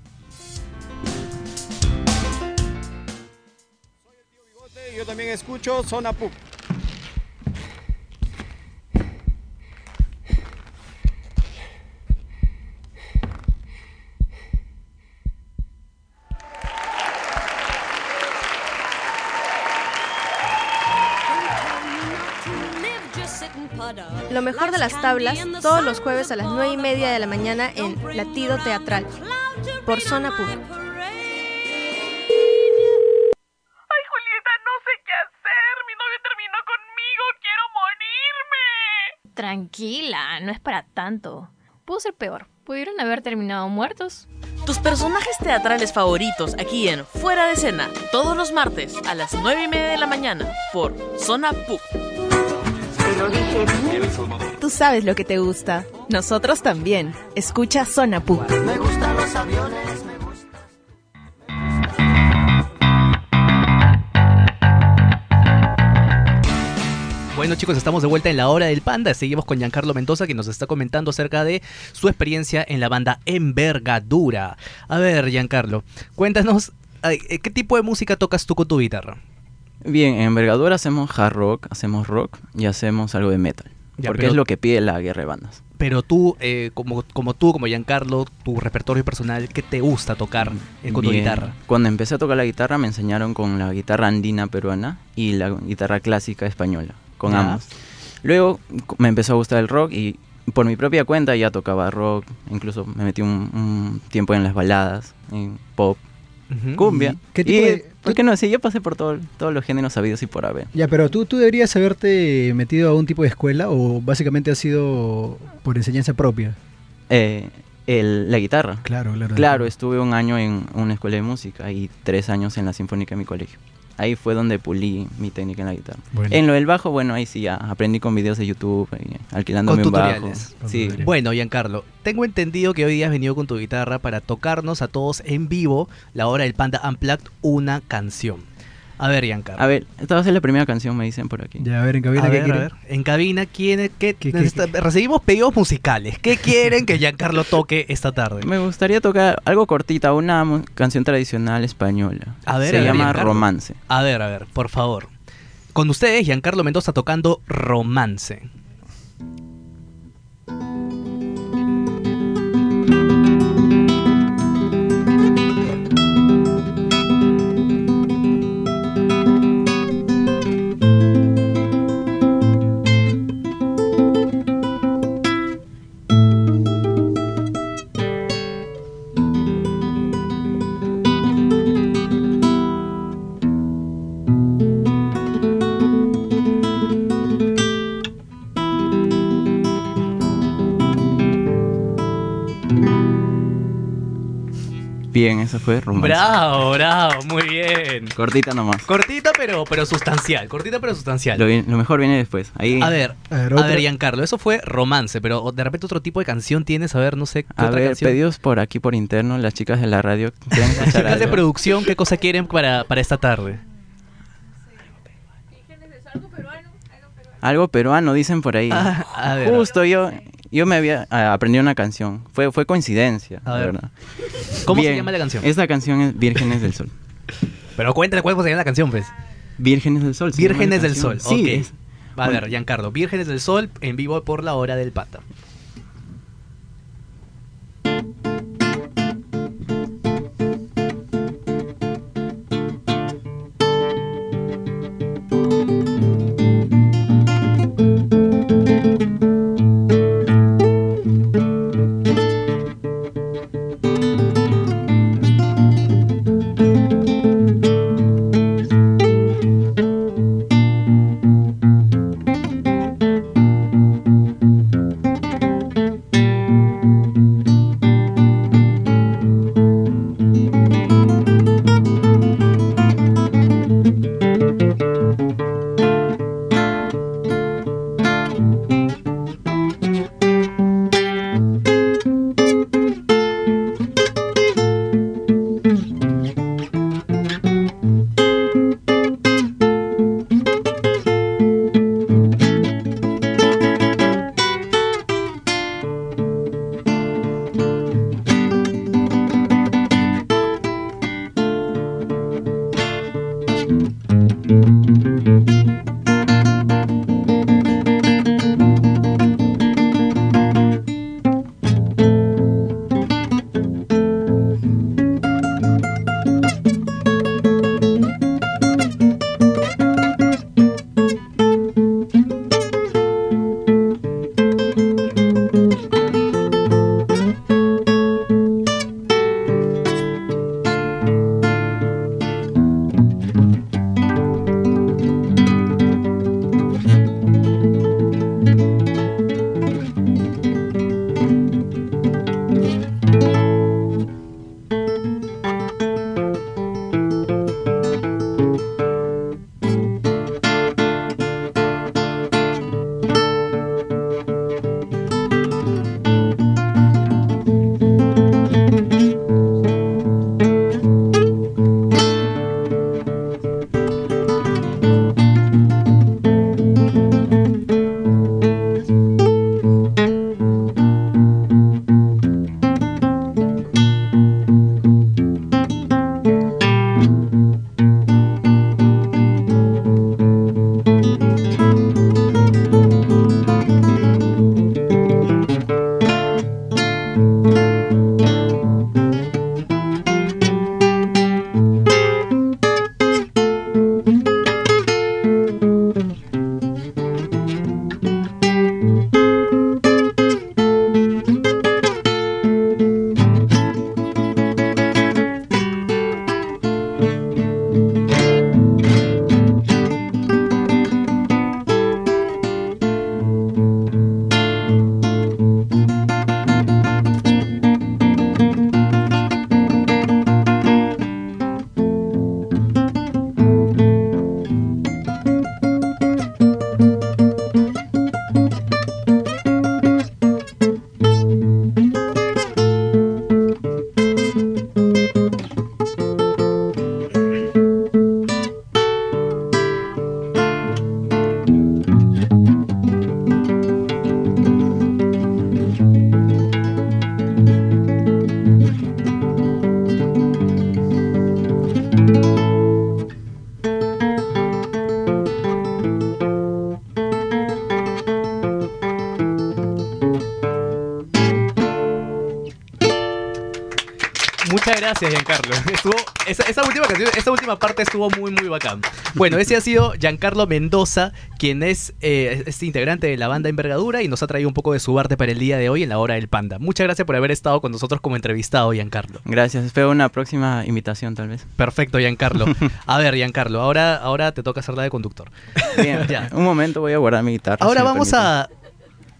Soy el tío Bigote y yo también escucho Zona P U C. Lo mejor de las tablas, todos los jueves a las nueve y media de la mañana en Latido Teatral, por Zona P U C. Ay, Julieta, no sé qué hacer. Mi novio terminó conmigo. Quiero morirme. Tranquila, no es para tanto. Pudo ser peor. Pudieron haber terminado muertos. Tus personajes teatrales favoritos aquí en Fuera de Escena, todos los martes a las nueve y media de la mañana, por Zona P U C. Tú sabes lo que te gusta. Nosotros también. Escucha Zona P U C. Me gustan los aviones, me gusta. Bueno, chicos, estamos de vuelta en la hora del Panda. Seguimos con Giancarlo Mendoza, que nos está comentando acerca de su experiencia en la banda Envergadura. A ver, Giancarlo, cuéntanos, ¿qué tipo de música tocas tú con tu guitarra? Bien, en Envergadura hacemos hard rock, hacemos rock y hacemos algo de metal. Ya, porque pero, es lo que pide la guerra de bandas. Pero tú, eh, como, como tú, como Giancarlo, tu repertorio personal, ¿qué te gusta tocar eh, con Bien. tu guitarra? Cuando empecé a tocar la guitarra me enseñaron con la guitarra andina peruana y la guitarra clásica española, con ya. ambos. Luego me empezó a gustar el rock y por mi propia cuenta ya tocaba rock, incluso me metí un, un tiempo en las baladas, en pop. Uh-huh. Cumbia. ¿Qué tipo y, de, ¿Por qué no? Sí, yo pasé por todo, todos los géneros habidos y por haber. Ya, pero tú, tú deberías haberte metido a un tipo de escuela o básicamente has sido por enseñanza propia. Eh, el, la guitarra. Claro, claro. Claro, estuve un año en una escuela de música y tres años en la Sinfónica de mi colegio. Ahí fue donde pulí mi técnica en la guitarra. Bueno. En lo del bajo, bueno, ahí sí ya aprendí con videos de YouTube, ahí, alquilándome un bajo. Sí. Bueno, Giancarlo, tengo entendido que hoy día has venido con tu guitarra para tocarnos a todos en vivo, la hora del Panda Unplugged, una canción. A ver, Giancarlo. A ver, esta va a ser la primera canción, me dicen por aquí. Ya, a ver, en cabina, a ¿qué ver, quieren? A ver, en cabina, ¿quién, qué, ¿Qué, qué, qué? Recibimos pedidos musicales. ¿Qué quieren que Giancarlo toque esta tarde? Me gustaría tocar algo cortita, una canción tradicional española. A ver, Se a ver, llama Giancarlo. Romance. A ver, a ver, por favor. Con ustedes, Giancarlo Mendoza tocando Romance. Mm-hmm. Bien, eso fue Romance. Bravo, bravo, muy bien. Cortita nomás. Cortita pero, pero sustancial, cortita pero sustancial. Lo, vi- lo mejor viene después. Ahí, A ver, A ver, a otra. ver, Giancarlo, eso fue Romance, pero de repente otro tipo de canción tienes, a ver, no sé, ¿qué a otra ver, canción? pedidos por aquí por interno, las chicas de la radio. ¿Quieren Las escuchar chicas de algo? producción, ¿qué cosa quieren para, para esta tarde? Algo peruano, dicen por ahí. Ah, a ver. Justo yo, yo me había ah, aprendido una canción. Fue, fue coincidencia, A la ver. verdad. ¿Cómo se Bien, llama la canción? Esta canción es Vírgenes del Sol. Pero cuéntale cuál se llama la canción, pues. Vírgenes del Sol. se llama la Vírgenes del canción. Sol, Sí, ok. es- A ver, Giancarlo, Vírgenes del Sol en vivo por la hora del pata. Muchas gracias, Giancarlo. Estuvo, esa, esa última canción, esta última parte estuvo muy, muy bacán. Bueno, ese ha sido Giancarlo Mendoza, quien es eh, este integrante de la banda Envergadura y nos ha traído un poco de su arte para el día de hoy en la hora del Panda. Muchas gracias por haber estado con nosotros como entrevistado, Giancarlo. Gracias, espero una próxima invitación tal vez. Perfecto, Giancarlo. A ver, Giancarlo, ahora, ahora te toca hacer la de conductor. Bien, Ya. un momento voy a guardar mi guitarra. Ahora si me vamos permiten. a...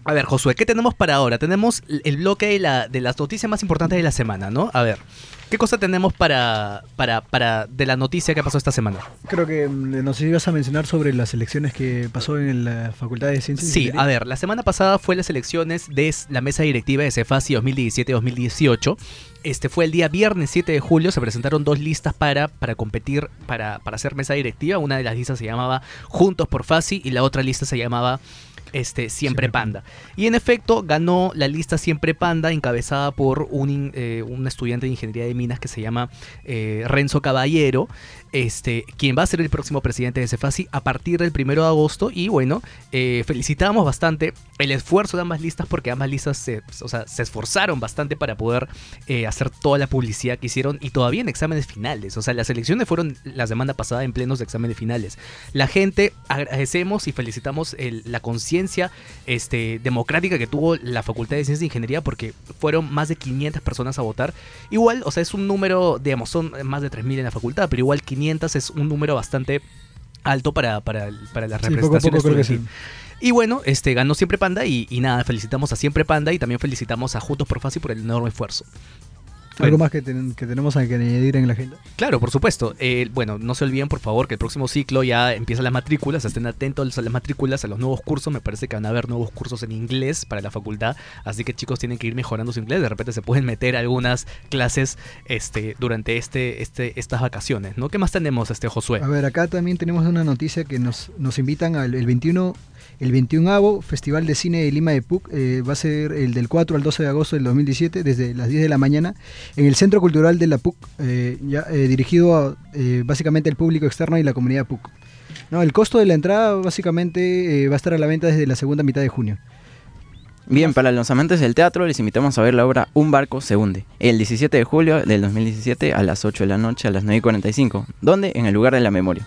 A ver, Josué, ¿qué tenemos para ahora? Tenemos el bloque de, la, de las noticias más importantes de la semana, ¿no? A ver, ¿qué cosa tenemos para, para, para de la noticia que pasó esta semana? Creo que mm, nos ibas a mencionar sobre las elecciones que pasó en la Facultad de Ciencias. Sí, a ver, la semana pasada fue las elecciones de la mesa directiva de Cefasi dos mil diecisiete dos mil dieciocho. Este fue el día viernes siete de julio, se presentaron dos listas para, para competir, para, para hacer mesa directiva. Una de las listas se llamaba Juntos por Fasi y la otra lista se llamaba Este, Siempre Panda. Y en efecto ganó la lista Siempre Panda, encabezada por un, eh, un estudiante de ingeniería de minas que se llama eh, Renzo Caballero, este, quien va a ser el próximo presidente de Cefasi a partir del primero de agosto. Y bueno, eh, felicitamos bastante el esfuerzo de ambas listas, porque ambas listas se, o sea, se esforzaron bastante para poder eh, hacer toda la publicidad que hicieron, y todavía en exámenes finales. O sea, las elecciones fueron la semana pasada en plenos exámenes finales. La gente, agradecemos y felicitamos el, la conciencia este, democrática que tuvo la Facultad de Ciencias e Ingeniería, porque fueron más de quinientas personas a votar. Igual, o sea, es un número, digamos, son más de tres mil en la facultad, pero igual quinientas es un número bastante alto para, para, para las sí, representaciones. Poco a poco creo que sí. Y bueno, este ganó Siempre Panda y, y nada, felicitamos a Siempre Panda y también felicitamos a Juntos por Fasi por el enorme esfuerzo. ¿Algo Bueno. más que, ten- que tenemos que añadir en la agenda? Claro, por supuesto. Eh, bueno, no se olviden, por favor, que el próximo ciclo ya empiezan las matrículas. Estén atentos a las matrículas, a los nuevos cursos. Me parece que van a haber nuevos cursos en inglés para la facultad. Así que, chicos, tienen que ir mejorando su inglés. De repente se pueden meter algunas clases este, durante este, este, estas vacaciones, ¿no? ¿Qué más tenemos, este Josué? A ver, acá también tenemos una noticia que nos, nos invitan al el veintiuno, el veintiunavo Festival de Cine de Lima de P U C. Eh, va a ser el del cuatro al doce de agosto del dos mil diecisiete, desde las diez de la mañana, en el Centro Cultural de la P U C, eh, ya, eh, dirigido a, eh, básicamente al público externo y la comunidad P U C. No, el costo de la entrada básicamente eh, va a estar a la venta desde la segunda mitad de junio. Bien, para los amantes del teatro les invitamos a ver la obra Un barco se hunde, el diecisiete de julio del dos mil diecisiete a las ocho de la noche, a las nueve y cuarenta y cinco. ¿Dónde? En el lugar de la memoria.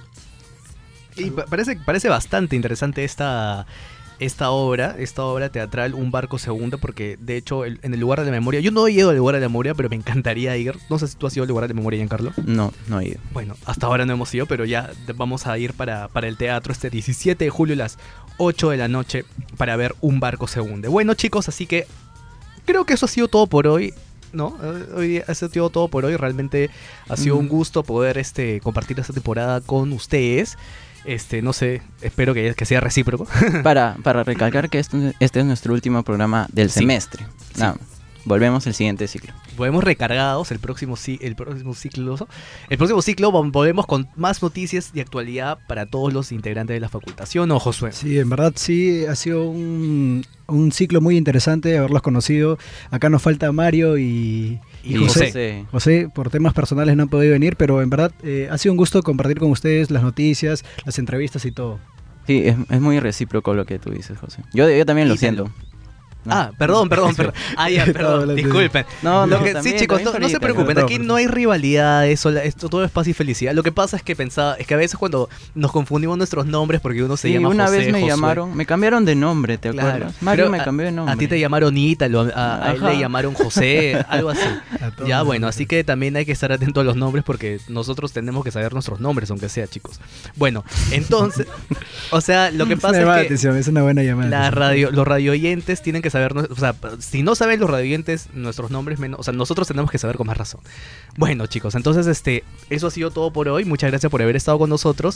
Y pa- parece, parece bastante interesante esta, esta obra, esta obra teatral, Un barco se hunde, porque de hecho el- en el lugar de la memoria, yo no he ido al lugar de la memoria, pero me encantaría ir. No sé si tú has ido al lugar de la memoria, Giancarlo. No, no he ido. Bueno, hasta ahora no hemos ido, pero ya de- vamos a ir para, para el teatro este diecisiete de julio a las ocho de la noche para ver Un barco se hunde. Bueno, chicos, así que creo que eso ha sido todo por hoy. ¿No? Eh, Hoy ha sido todo por hoy. Realmente ha sido un gusto poder este, compartir esta temporada con ustedes. Este, no sé, espero que, que sea recíproco. Para, para recalcar que este, este es nuestro último programa del Sí. semestre. Sí. Nada, volvemos el siguiente ciclo. Volvemos recargados el próximo, ci- el próximo ciclo. El próximo ciclo vol- volvemos con más noticias de actualidad para todos los integrantes de la facultad. ¿Sí o no, Josué? Sí, en verdad sí, ha sido un, un ciclo muy interesante haberlos conocido. Acá nos falta Mario y, Y José. José, por temas personales no han podido venir, pero en verdad eh, ha sido un gusto compartir con ustedes las noticias, las entrevistas y todo. Sí, es, es muy recíproco lo que tú dices, José. Yo, yo también lo Díselo. siento. Ah, perdón, perdón, perdón. Ah, ya, perdón, disculpen. No, Lo no, que- también, sí, chicos, no, también no se permítanme. preocupen, Perdón, aquí perdón. no hay rivalidad, eso, la- esto todo es paz y felicidad. Lo que pasa es que pensaba, es que a veces cuando nos confundimos nuestros nombres porque uno se Sí, llama una José, vez me Josué. llamaron, me cambiaron de nombre, ¿te Claro, acuerdas? Mario pero me a- cambió de nombre. A ti te llamaron Ítalo, a, a- a él Ajá. le llamaron José, algo así. todos Ya, nos bueno, así que también hay que estar atento a los nombres porque nosotros tenemos que saber nuestros nombres, aunque sea, chicos. Bueno, entonces, o sea, lo que Es pasa una llamada es de que atención, es una buena llamada. de la atención. radio, los radio oyentes tienen que saber, o sea, si no saben los radio oyentes nuestros nombres, menos, o sea, nosotros tenemos que saber con más razón. Bueno, chicos, entonces este, eso ha sido todo por hoy. Muchas gracias por haber estado con nosotros.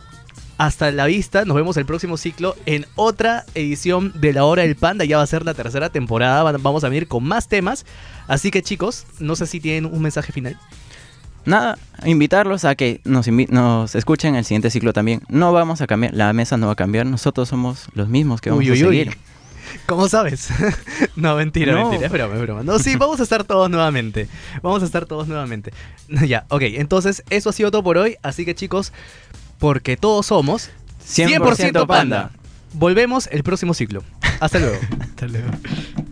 Hasta la vista, nos vemos el próximo ciclo en otra edición de La Hora del Panda. Ya va a ser la tercera temporada, van- vamos a venir con más temas. Así que chicos, no sé si tienen un mensaje final. Nada, invitarlos a que nos, invi- nos escuchen el siguiente ciclo también. No vamos a cambiar, la mesa no va a cambiar, nosotros somos los mismos que vamos Uy, uy, a uy. seguir. ¿Cómo sabes? No, mentira, No. mentira, es broma, es broma. No, sí, vamos a estar todos nuevamente. Vamos a estar todos nuevamente. Ya, ok, entonces eso ha sido todo por hoy. Así que chicos, porque todos somos cien por ciento panda. Volvemos el próximo ciclo. Hasta luego. Hasta luego.